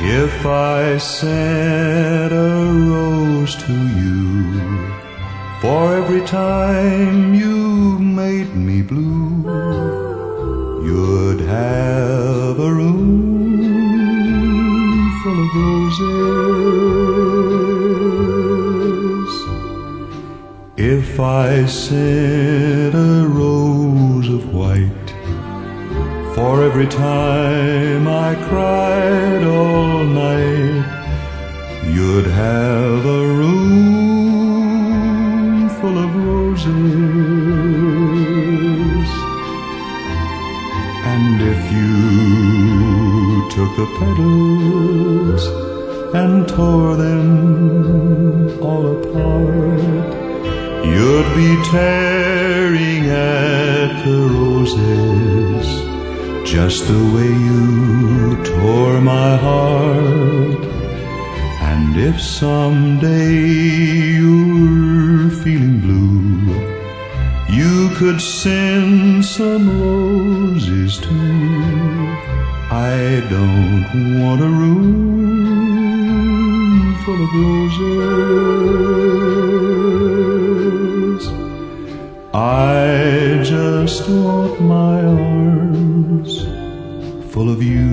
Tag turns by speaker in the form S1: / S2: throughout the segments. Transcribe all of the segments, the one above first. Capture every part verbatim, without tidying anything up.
S1: If I sent a rose to you for every time you made me blue, you'd have a room full of roses. If I sent a rose of white for every time I cried all night, you'd have a room full of roses. And if you took the petals and tore them all apart, you'd be tearing at the roses just the way you tore my heart. And if someday you're feeling blue, you could send some roses too. I don't want a room full of roses. I just want my arms full of you.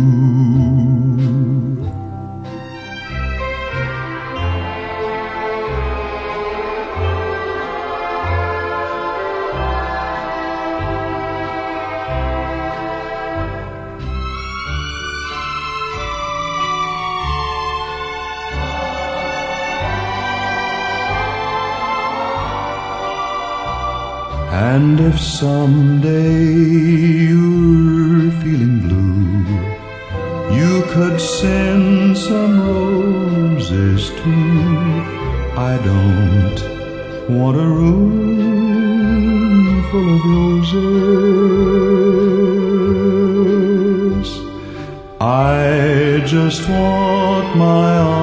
S1: And if someday you're feeling blue, you could send some roses too. I don't want a room full of roses. I just want my arms